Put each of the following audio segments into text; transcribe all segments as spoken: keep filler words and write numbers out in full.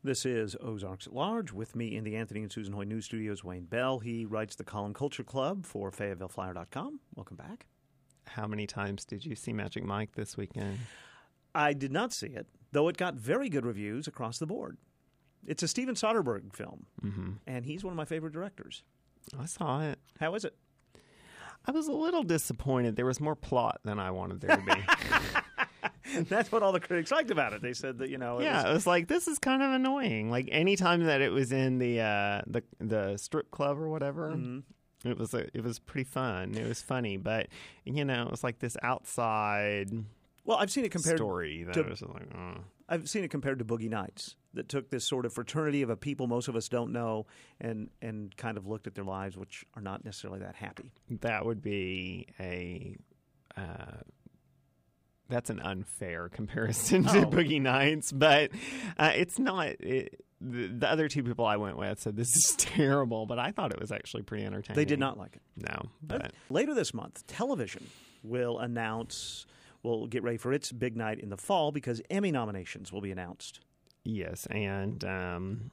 This is Ozarks at Large. With me in the Anthony and Susan Hoy News Studios, Wayne Bell. He writes the column Culture Club for Fayetteville Flyer dot com. Welcome back. How many times did you see Magic Mike this weekend? I did not see it, though it got very good reviews across the board. It's a Steven Soderbergh film, mm-hmm. and he's one of my favorite directors. I saw it. How is it? I was a little disappointed. There was more plot than I wanted there to be. That's what all the critics liked about it. They said that, you know... It yeah, was... it was like, this is kind of annoying. Like, any time that it was in the uh, the the strip club or whatever, mm-hmm. it was a, it was pretty fun. It was funny, but, you know, it was like this outside well, I've seen it compared story that to, was like, oh. I've seen it compared to Boogie Nights, that took this sort of fraternity of a people most of us don't know and, and kind of looked at their lives, which are not necessarily that happy. That would be a... Uh, That's an unfair comparison to oh. Boogie Nights, but uh, it's not. It, the, the other two people I went with said this is terrible, but I thought it was actually pretty entertaining. They did not like it. No. But later this month, television will announce, will get ready for its big night in the fall because Emmy nominations will be announced. Yes, and um,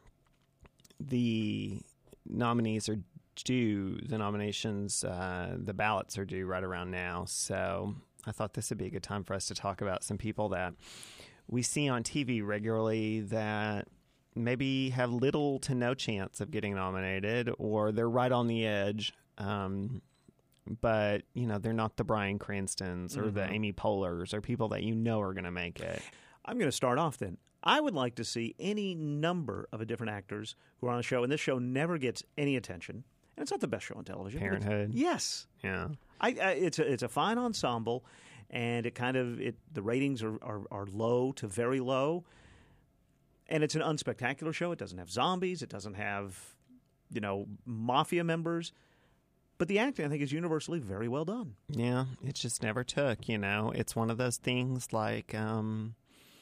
the nominees are due, the nominations, uh, the ballots are due right around now, so... I thought this would be a good time for us to talk about some people that we see on T V regularly that maybe have little to no chance of getting nominated, or they're right on the edge, um, but, you know, they're not the Bryan Cranstons or mm-hmm. the Amy Poehlers or people that you know are going to make it. I'm going to start off then. I would like to see any number of different actors who are on a show, and this show never gets any attention. And it's not the best show on television. Parenthood. Yes. Yeah. I, I, it's a it's a fine ensemble, and it kind of it the ratings are, are, are low to very low, and it's an unspectacular show. It doesn't have zombies. It doesn't have, you know, mafia members, but the acting I think is universally very well done. Yeah, it just never took. You know, it's one of those things like. Um,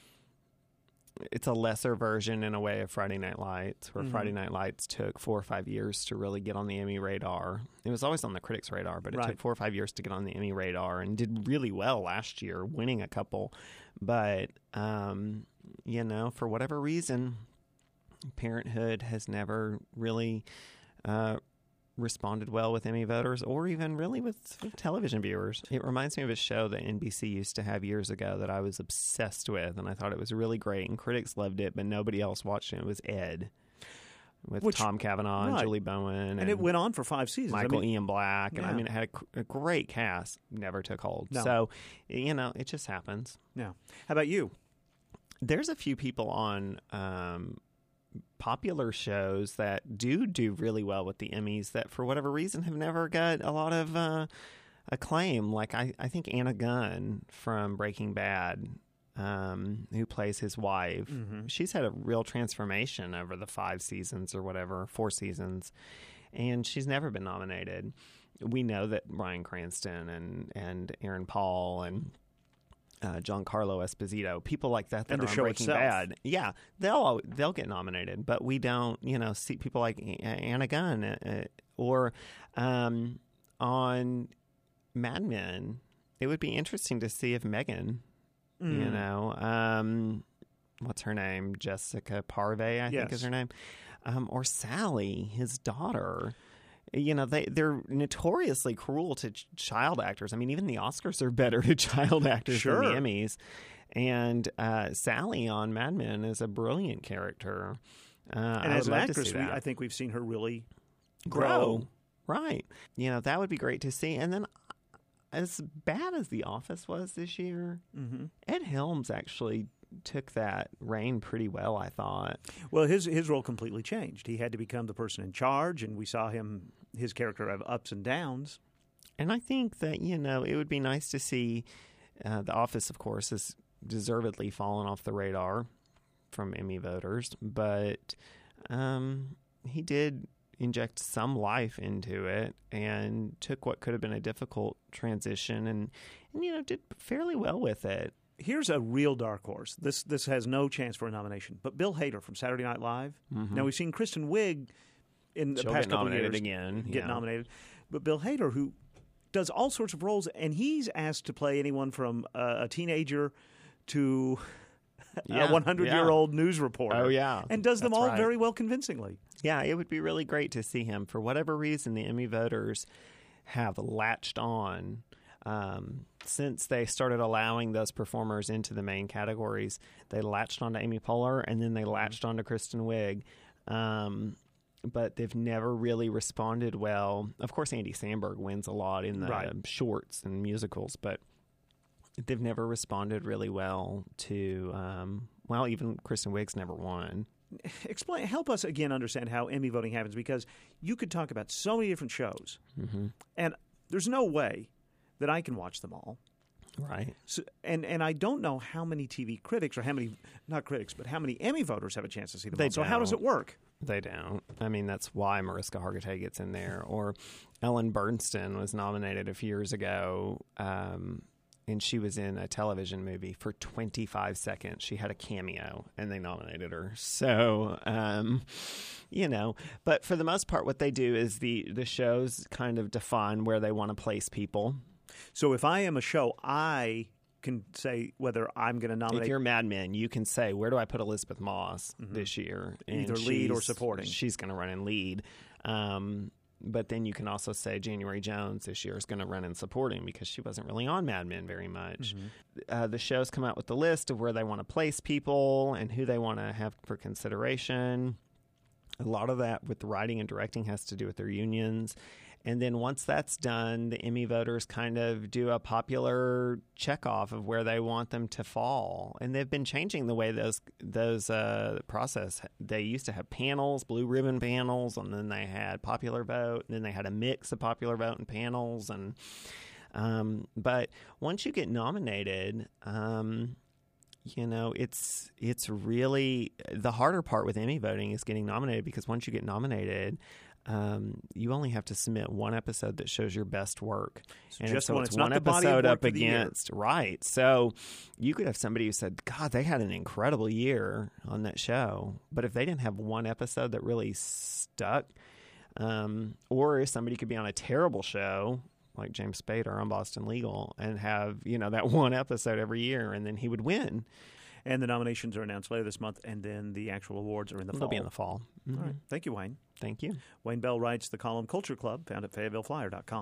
It's a lesser version in a way of Friday Night Lights, where mm-hmm. Friday Night Lights took four or five years to really get on the Emmy radar. It was always on the critics' radar, but it right. took four or five years to get on the Emmy radar and did really well last year, winning a couple. But, um, you know, for whatever reason, Parenthood has never really uh, responded well with Emmy voters or even really with, with television viewers. It reminds me of a show that N B C used to have years ago that I was obsessed with, and I thought it was really great, and critics loved it, but nobody else watched it. It was Ed, with Which, Tom Cavanaugh and right. Julie Bowen. And, and it went on for five seasons. Michael I mean, Ian Black. And yeah. I mean, it had a, a great cast. Never took hold. No. So, you know, it just happens. Yeah. How about you? There's a few people on... Um, popular shows that do do really well with the Emmys that for whatever reason have never got a lot of uh, acclaim. Like I, I think Anna Gunn from Breaking Bad, um, who plays his wife, mm-hmm. she's had a real transformation over the five seasons or whatever, four seasons, and she's never been nominated. We know that Bryan Cranston and, and Aaron Paul and Uh, Giancarlo Esposito, people like that that and are the on show Breaking itself. Bad, yeah, they'll they'll get nominated, but we don't, you know, see people like Anna Gunn uh, or um, on Mad Men. It would be interesting to see if Megan, mm. you know, um, what's her name, Jessica Parvey, I yes. think is her name, um, or Sally, his daughter. You know, they, they're notoriously cruel to ch- child actors. I mean, even the Oscars are better to child actors sure. than the Emmys. And uh, Sally on Mad Men is a brilliant character. Uh, and I as an would actress, we, I think we've seen her really grow. grow. Right. You know, that would be great to see. And then as bad as The Office was this year, mm-hmm. Ed Helms actually took that reign pretty well, I thought. Well, his his role completely changed. He had to become the person in charge, and we saw him, his character have ups and downs. And I think that, you know, it would be nice to see uh, The Office, of course, has deservedly fallen off the radar from Emmy voters, but um, he did inject some life into it and took what could have been a difficult transition and, and you know, did fairly well with it. Here's a real dark horse. This this has no chance for a nomination. But Bill Hader from Saturday Night Live. Mm-hmm. Now, we've seen Kristen Wiig in the She'll past get couple of years again. get yeah. nominated. But Bill Hader, who does all sorts of roles, and he's asked to play anyone from uh, a teenager to Yeah, one hundred-year-old news reporter. Oh, yeah. And does them That's all right. very well convincingly. Yeah, it would be really great to see him. For whatever reason, the Emmy voters have latched on. Um, since they started allowing those performers into the main categories, they latched onto Amy Poehler, and then they latched onto Kristen Wiig. Um, but they've never really responded well. Of course, Andy Samberg wins a lot in the Right. shorts and musicals, but they've never responded really well to, um, well, even Kristen Wiig's never won. Explain, help us again understand how Emmy voting happens, because you could talk about so many different shows, Mm-hmm. and there's no way that I can watch them all. Right. So, and and I don't know how many T V critics or how many, not critics, but how many Emmy voters have a chance to see them They all. So how does it don't. work? They don't. I mean, that's why Mariska Hargitay gets in there. Or Ellen Bernstein was nominated a few years ago, um, and she was in a television movie for twenty-five seconds. She had a cameo, and they nominated her. So, um, you know, but for the most part, what they do is the, the shows kind of define where they want to place people. So if I am a show, I can say whether I'm going to nominate. If you're Mad Men, you can say, where do I put Elizabeth Moss this year? And Either lead or she's- supporting. She's going to run in lead. Um, but then you can also say January Jones this year is going to run in supporting because she wasn't really on Mad Men very much. Uh, the shows come out with the list of where they want to place people and who they want to have for consideration. A lot of that with the writing and directing has to do with their unions. And then once that's done, the Emmy voters kind of do a popular checkoff of where they want them to fall. And they've been changing the way those those uh, process. They used to have panels, blue ribbon panels, and then they had popular vote, and then they had a mix of popular vote and panels. And um, but once you get nominated, um, you know, it's it's really the harder part with Emmy voting is getting nominated, because once you get nominated, um, you only have to submit one episode that shows your best work. So And just so one. it's It's not one the body of episode work up of the year. against, right. So you could have somebody who said, God, they had an incredible year on that show. But if they didn't have one episode that really stuck, um, or if somebody could be on a terrible show like James Spader on Boston Legal and have, you know, that one episode every year, and then he would win. And the nominations are announced later this month, and then the actual awards are in the They'll fall. be in the fall. Mhm. All right. Thank you, Wayne. Thank you. Wayne Bell writes the column Culture Club, found at Fayetteville Flyer dot com.